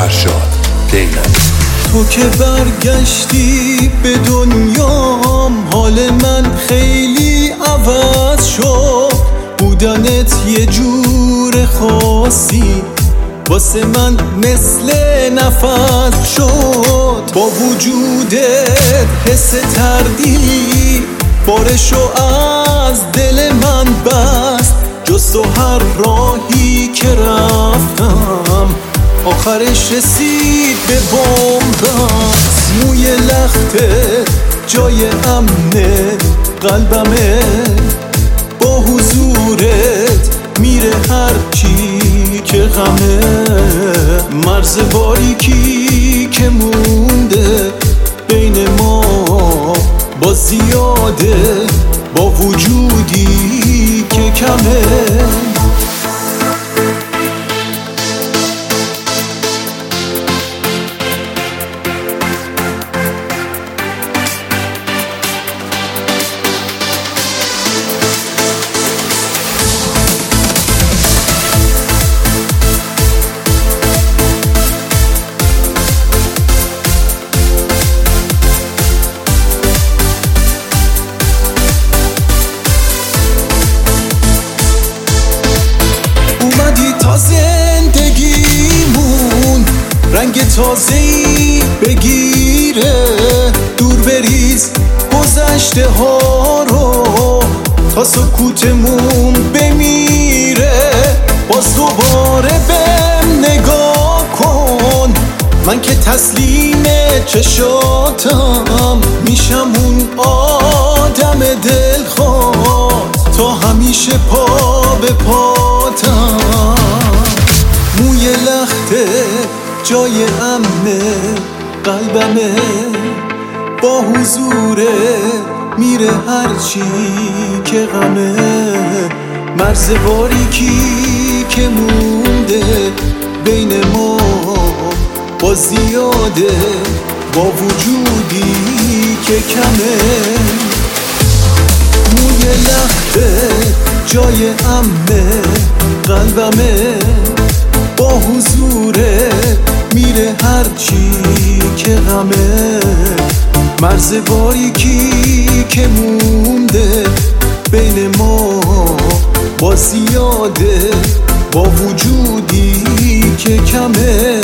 فرشاد دیلمی. تو که برگشتی به دنیام حال من خیلی عوض شد. بودنت یه جور خاصی واسه من مثل نفس شد. با وجودت حس تردید بارشو از دل من بست. جز تو هر راهی که رفتم آخرش رسید به بنبست. موی لخته جای امنه قلبمه، با حضورت میره هر چی که غمه. مرز باریکی که مونده بین ما با زیاده، با وجودی که کمه. تا زندگیمون رنگ تازه‌ای بگیره، دور بریز گذشته ها رو تا سکوتمون بمیره. باز دوباره بهم نگاه کن، من که تسلیم چشاتم میشم اون آدم دلخواه. تا همیشه پا به پاتم، موی لخته جای امنه قلبمه، با حضوره میره هرچی که غمه. مرز باریکی که مونده بین ما با زیاده، با وجودی که کمه. موی لخته جای امنه قلبمه، با حضوره میره هرچی که غمه. مرز باریکی که مونده بین ما با زیاده، با وجودی که کمه.